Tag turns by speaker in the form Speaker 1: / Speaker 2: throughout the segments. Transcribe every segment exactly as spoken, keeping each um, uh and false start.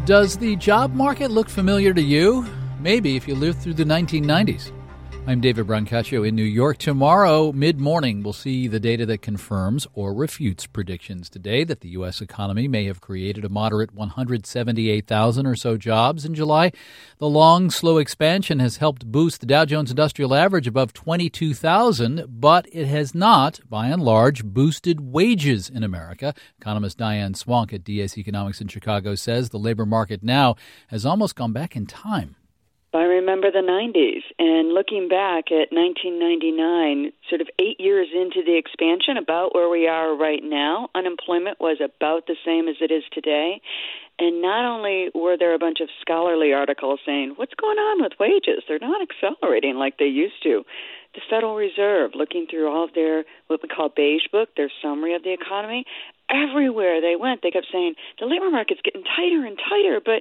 Speaker 1: Does the job market look familiar to you? Maybe if you lived through the nineteen nineties. I'm David Brancaccio in New York. Tomorrow, mid-morning, we'll see the data that confirms or refutes predictions today that the U S economy may have created a moderate one hundred seventy-eight thousand or so jobs in July. The long, slow expansion has helped boost the Dow Jones Industrial Average above twenty-two thousand, but it has not, by and large, boosted wages in America. Economist Diane Swonk at D S Economics in Chicago says the labor market now has almost gone back in time.
Speaker 2: I remember the nineties, and looking back at nineteen ninety-nine, sort of eight years into the expansion, about where we are right now, unemployment was about the same as it is today. And not only were there a bunch of scholarly articles saying, what's going on with wages? They're not accelerating like they used to. The Federal Reserve, looking through all of their, what we call beige book, their summary of the economy, everywhere they went, they kept saying, the labor market's getting tighter and tighter, but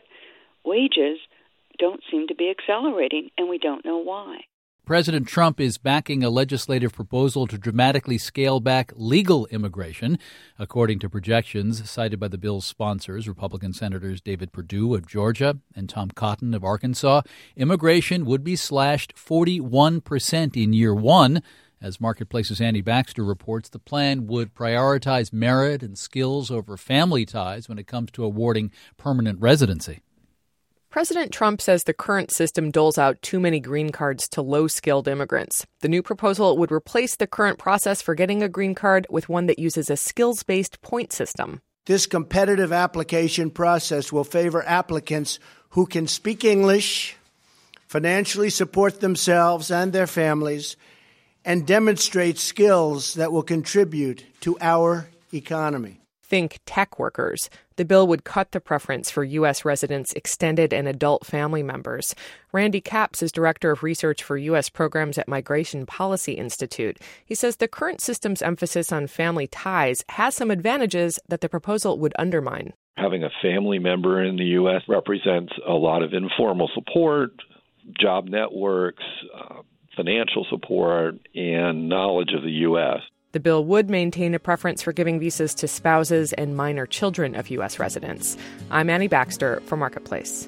Speaker 2: wages don't seem to be accelerating, and we don't know why.
Speaker 1: President Trump is backing a legislative proposal to dramatically scale back legal immigration. According to projections cited by the bill's sponsors, Republican Senators David Perdue of Georgia and Tom Cotton of Arkansas, immigration would be slashed forty-one percent in year one. As Marketplace's Andy Baxter reports, the plan would prioritize merit and skills over family ties when it comes to awarding permanent residency.
Speaker 3: President Trump says the current system doles out too many green cards to low-skilled immigrants. The new proposal would replace the current process for getting a green card with one that uses a skills-based point system.
Speaker 4: This competitive application process will favor applicants who can speak English, financially support themselves and their families, and demonstrate skills that will contribute to our economy.
Speaker 3: Think tech workers. The bill would cut the preference for U S residents' extended and adult family members. Randy Capps is director of research for U S programs at Migration Policy Institute. He says the current system's emphasis on family ties has some advantages that the proposal would undermine.
Speaker 5: Having a family member in the U S represents a lot of informal support, job networks, uh, financial support, and knowledge of the U S.
Speaker 3: The bill would maintain a preference for giving visas to spouses and minor children of U S residents. I'm Annie Baxter for Marketplace.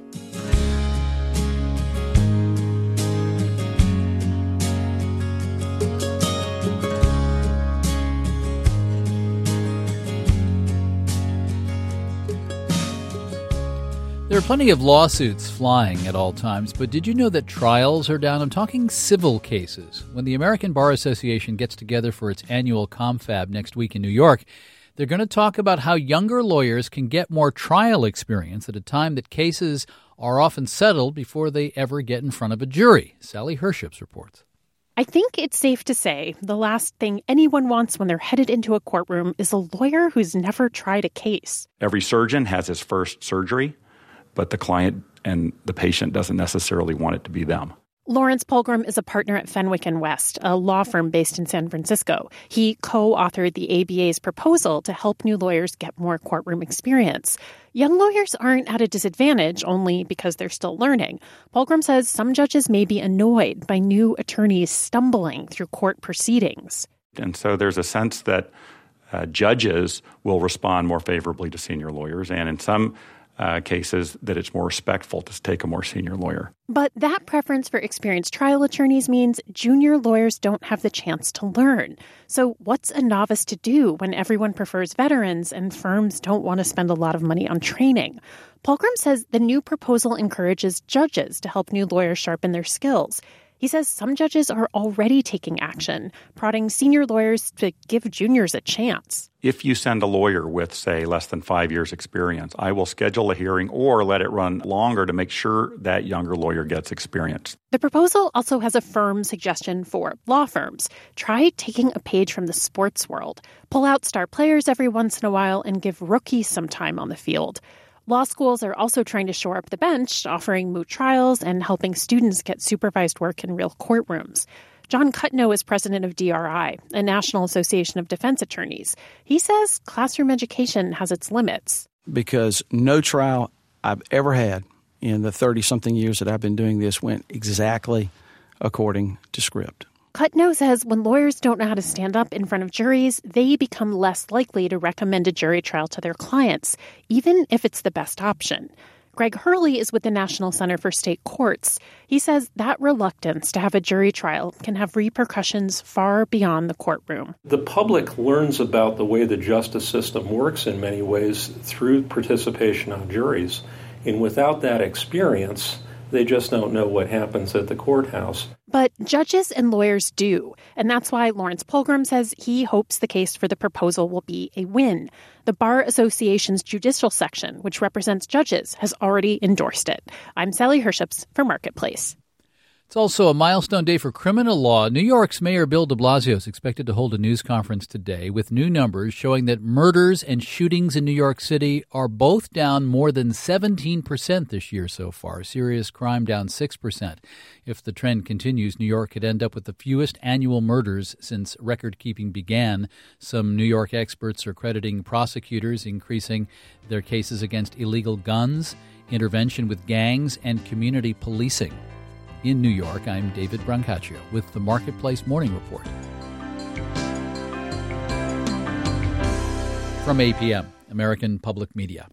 Speaker 1: There are plenty of lawsuits flying at all times, but did you know that trials are down? I'm talking civil cases. When the American Bar Association gets together for its annual confab next week in New York, they're going to talk about how younger lawyers can get more trial experience at a time that cases are often settled before they ever get in front of a jury. Sally Herships reports.
Speaker 6: I think it's safe to say the last thing anyone wants when they're headed into a courtroom is a lawyer who's never tried a case.
Speaker 7: Every surgeon has his first surgery, but the client and the patient doesn't necessarily want it to be them.
Speaker 6: Lawrence Polgrim is a partner at Fenwick and West, a law firm based in San Francisco. He co-authored the A B A's proposal to help new lawyers get more courtroom experience. Young lawyers aren't at a disadvantage only because they're still learning. Polgrim says some judges may be annoyed by new attorneys stumbling through court proceedings.
Speaker 7: And so there's a sense that uh, judges will respond more favorably to senior lawyers, and in some Uh, cases that it's more respectful to take a more senior lawyer.
Speaker 6: But that preference for experienced trial attorneys means junior lawyers don't have the chance to learn. So what's a novice to do when everyone prefers veterans and firms don't want to spend a lot of money on training? Polgrim says the new proposal encourages judges to help new lawyers sharpen their skills. He says some judges are already taking action, prodding senior lawyers to give juniors a chance.
Speaker 7: If you send a lawyer with, say, less than five years experience, I will schedule a hearing or let it run longer to make sure that younger lawyer gets experience.
Speaker 6: The proposal also has a firm suggestion for law firms. Try taking a page from the sports world. Pull out star players every once in a while and give rookies some time on the field. Law schools are also trying to shore up the bench, offering moot trials and helping students get supervised work in real courtrooms. John Cutno is president of D R I, a National Association of Defense Attorneys. He says classroom education has its limits.
Speaker 8: Because no trial I've ever had in the thirty-something years that I've been doing this went exactly according to script.
Speaker 6: Cutno says when lawyers don't know how to stand up in front of juries, they become less likely to recommend a jury trial to their clients, even if it's the best option. Greg Hurley is with the National Center for State Courts. He says that reluctance to have a jury trial can have repercussions far beyond the courtroom.
Speaker 9: The public learns about the way the justice system works in many ways through participation on juries. And without that experience, they just don't know what happens at the courthouse.
Speaker 6: But judges and lawyers do, and that's why Lawrence Polgrim says he hopes the case for the proposal will be a win. The Bar Association's judicial section, which represents judges, has already endorsed it. I'm Sally Herships for Marketplace.
Speaker 1: It's also a milestone day for criminal law. New York's Mayor Bill de Blasio is expected to hold a news conference today with new numbers showing that murders and shootings in New York City are both down more than seventeen percent this year so far. Serious crime down six percent. If the trend continues, New York could end up with the fewest annual murders since record-keeping began. Some New York experts are crediting prosecutors increasing their cases against illegal guns, intervention with gangs, and community policing. In New York, I'm David Brancaccio with the Marketplace Morning Report. From A P M, American Public Media.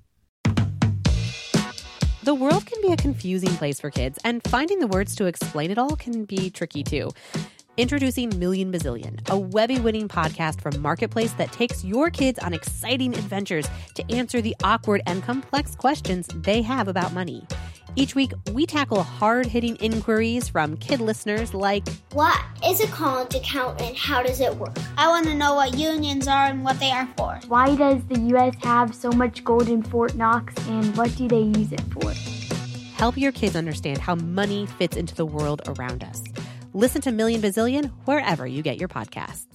Speaker 10: The world can be a confusing place for kids, and finding the words to explain it all can be tricky too. Introducing Million Bazillion, a Webby-winning podcast from Marketplace that takes your kids on exciting adventures to answer the awkward and complex questions they have about money. Each week, we tackle hard-hitting inquiries from kid listeners like,
Speaker 11: what is a college account and how does it work? I want to know what unions are and what they are for.
Speaker 12: Why does the U S have so much gold in Fort Knox and what do they use it for?
Speaker 10: Help your kids understand how money fits into the world around us. Listen to Million Bazillion wherever you get your podcasts.